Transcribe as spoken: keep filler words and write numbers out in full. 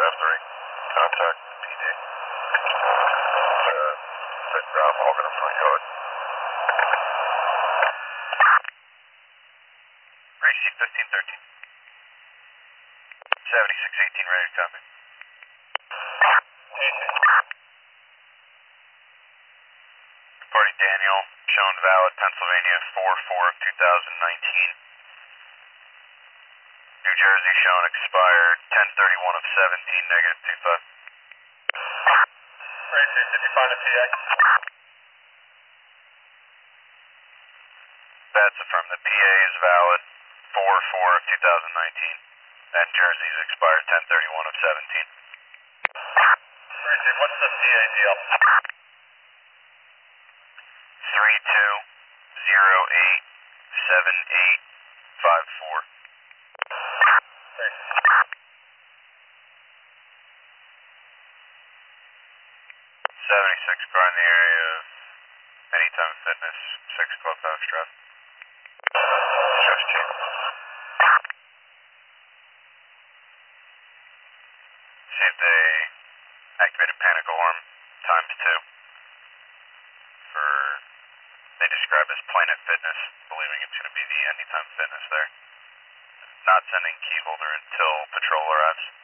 F three, contact P D. Uh, Red Ground Hog in the front yard. Receive fifteen thirteen. seventy-six eighteen, ready to copy. Reporting Daniel, shown valid, Pennsylvania, four four of two thousand nineteen. New Jersey shown expired, ten thirty-one of seventeen, negative two five. Receive, did you find a P A? That's affirmed. The P A is valid, four four of two thousand nineteen. And Jersey's expired, ten thirty-one of seventeen. Receive, what's the P A deal? three two zero eight seven eight five four. seventy-six car in the area of Anytime Fitness, six Clubhouse Drive. Just Chief. See if they activated panic alarm times two for, they describe as Planet Fitness, believing it's going to be the Anytime Fitness there. Not sending key holder until patrol arrives.